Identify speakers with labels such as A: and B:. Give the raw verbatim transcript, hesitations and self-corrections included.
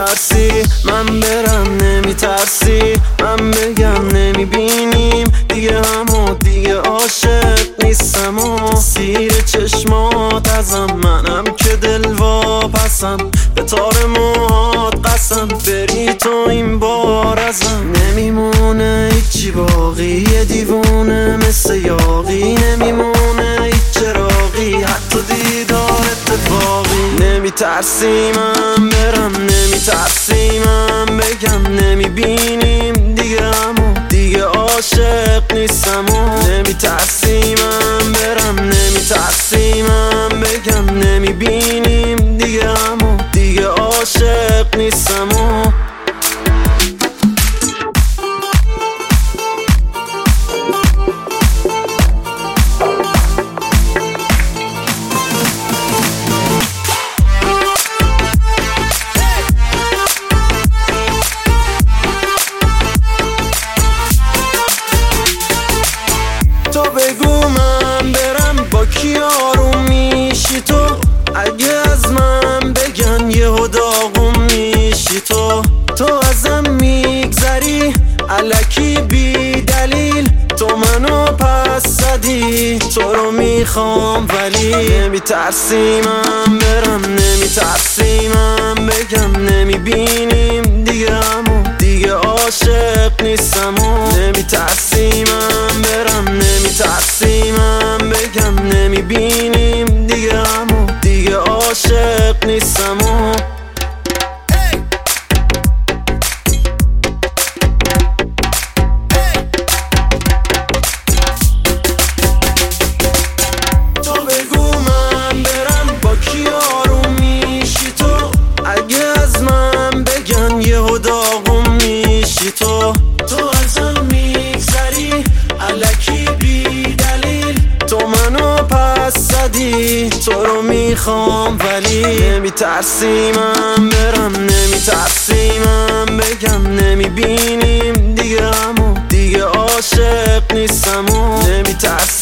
A: ترسی من برم نمیترسی من بگم نمیبینیم دیگه همو دیگه عاشق نیستم و سیر چشمات ازم منم که دلواپسم به تار موهات قسم بری تو این بار ازم نمیمونه هیچی باقی یه دیوونه مثل یاقی نمیمونه هیچ چراغی حتی دیدار اتفاقی نمیترسی من برم نمیترسی من بگم نمیبینیم دیگه همو دیگه عاشق نیستم و نمیترسی من برم نمیترسی من بگم نمیبینیم دیگه همو دیگه عاشق نیستم و تو بگو من برم با کی آروم میشی تو اگه از من بگن یهو داغون میشی تو تو ازم میگذری الکی بی دلیل تو منو پس زدی تو رو میخوام ولی نمیترسی من برم نمیترسی من بگم نمیبینیم دیگه همو دیگه عاشق نیستم و نمیترسی من برم نمیترسی من بگم نمیبینیم دیگه همو دیگه عاشق نیستم و تو بگو من برم با کی آروم میشی تو اگه از من بگن یهو داغون میشی تو تو ازم میگذری الکی بی دلیل تو منو پس زدی تو رو میخوام ولی نمیترسی من برم نمیترسی من بگم نمیبینیم دیگه همو دیگه عاشق نیستم و نمیترسی